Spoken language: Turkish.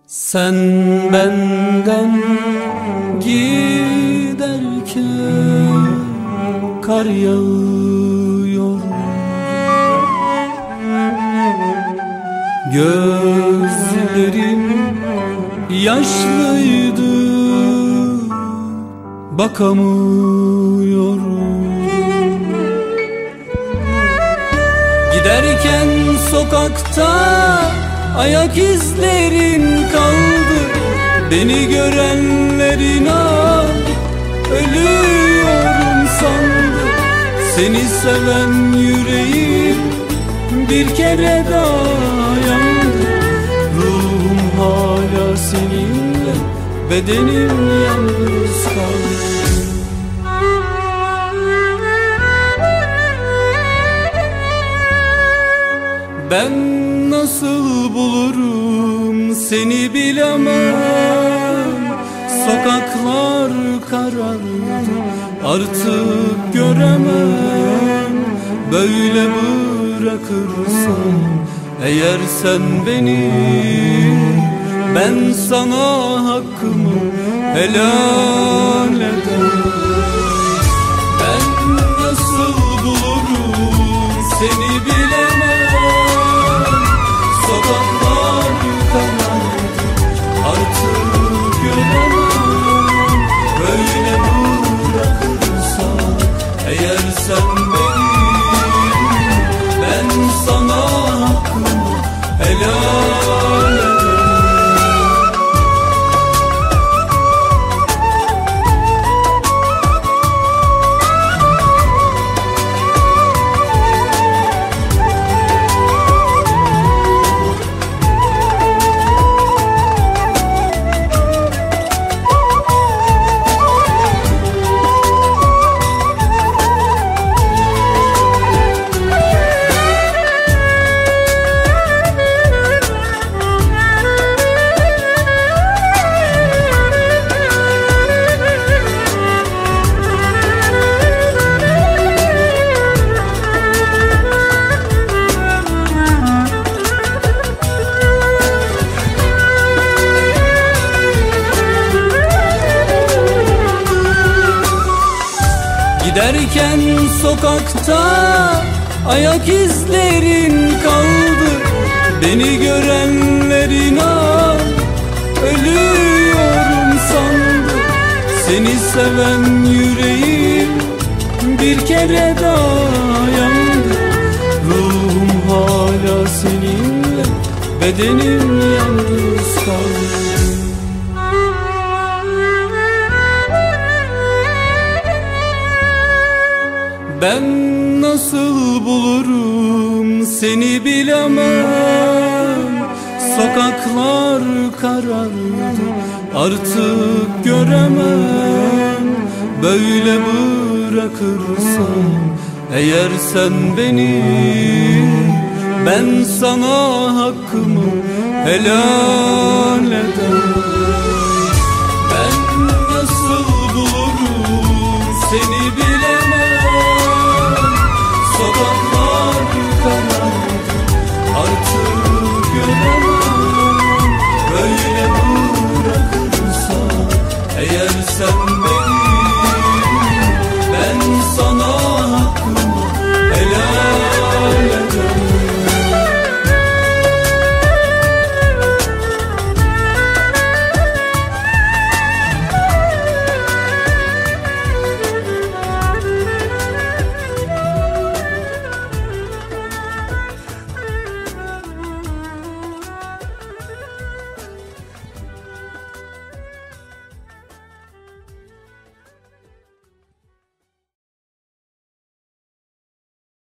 Sen benden giderken kar yağıyor, gözlerim yaşlıydı, bakamıyorum. Giderken sokakta ayak izlerin kaldı, beni görenler inan ölüyorum sandı. Seni seven yüreğim bir kere daha yandı. Ruhum hala seninle, bedenim yalnız kaldı. Ben nasıl bulurum seni bilemem. Sokaklar karardı, artık göremem. Böyle bırakırsan eğer sen beni, ben sana hakkımı helal ederim. Ben nasıl bulurum seni bilemem. Sokaklar karardı, artık göremem. Böyle bırakırsan eğer sen beni, ben sana hakkımı helal ederim. Giderken sokakta ayak izlerin kaldı, beni görenler inan ölüyorum sandı. Seni seven yüreğim bir kere daha yandı. Ruhum hala seninle, bedenim yalnız kaldı. Ben nasıl bulurum seni bilemem. Sokaklar karardı, artık göremem. Böyle bırakırsan eğer sen beni, ben sana hakkımı helal